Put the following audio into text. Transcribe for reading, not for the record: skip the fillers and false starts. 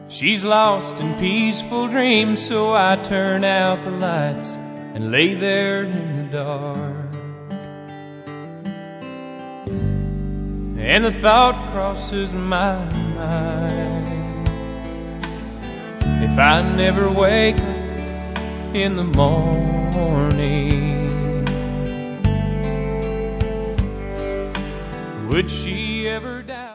She's lost in peaceful dreams, so I turn out the lights and lay there in the dark. And the thought crosses my mind, if I never wake up in the morning, would she ever die?